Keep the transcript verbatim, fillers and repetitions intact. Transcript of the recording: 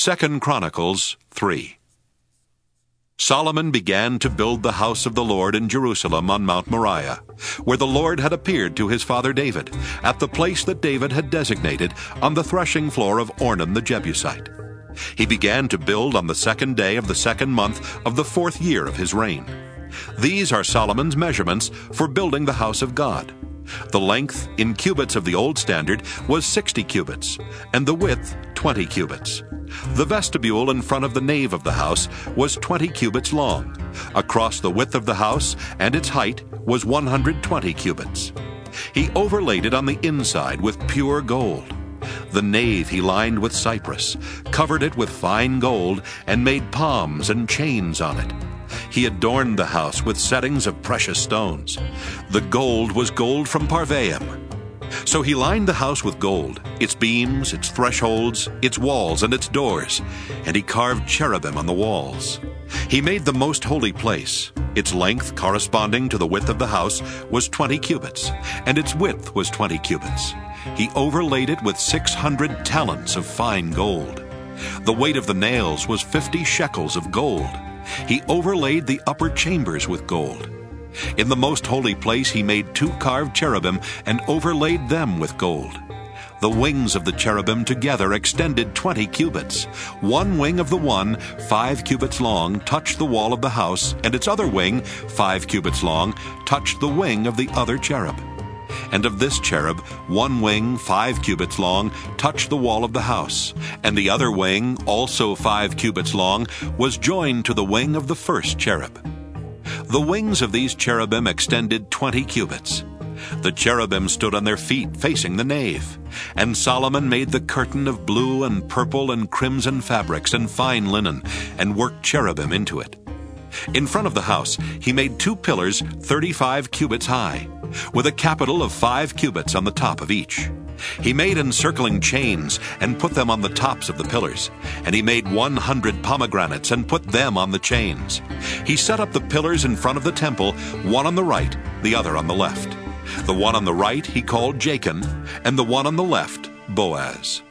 Second Chronicles three. Solomon began to build the house of the Lord in Jerusalem on Mount Moriah, where the Lord had appeared to his father David, at the place that David had designated on the threshing floor of Ornan the Jebusite. He began to build on the second day of the second month of the fourth year of his reign. These are Solomon's measurements for building the house of God. The length in cubits of the old standard was sixty cubits, and the width twenty cubits. The vestibule in front of the nave of the house was twenty cubits long. Across the width of the house and its height was one hundred twenty cubits. He overlaid it on the inside with pure gold. The nave he lined with cypress, covered it with fine gold, and made palms and chains on it. He adorned the house with settings of precious stones. The gold was gold from Parvaim. So he lined the house with gold, its beams, its thresholds, its walls, and its doors, and he carved cherubim on the walls. He made the most holy place. Its length, corresponding to the width of the house, was twenty cubits, and its width was twenty cubits. He overlaid it with six hundred talents of fine gold. The weight of the nails was fifty shekels of gold. He overlaid the upper chambers with gold. In the most holy place he made two carved cherubim and overlaid them with gold. The wings of the cherubim together extended twenty cubits. One wing of the one, five cubits long, touched the wall of the house, and its other wing, five cubits long, touched the wing of the other cherub. And of this cherub, one wing, five cubits long, touched the wall of the house, and the other wing, also five cubits long, was joined to the wing of the first cherub. The wings of these cherubim extended twenty cubits. The cherubim stood on their feet facing the nave, and Solomon made the curtain of blue and purple and crimson fabrics and fine linen, and worked cherubim into it. In front of the house he made two pillars thirty-five cubits high, with a capital of five cubits on the top of each. He made encircling chains and put them on the tops of the pillars, and he made one hundred pomegranates and put them on the chains. He set up the pillars in front of the temple, one on the right, the other on the left. The one on the right he called Jachin, and the one on the left Boaz.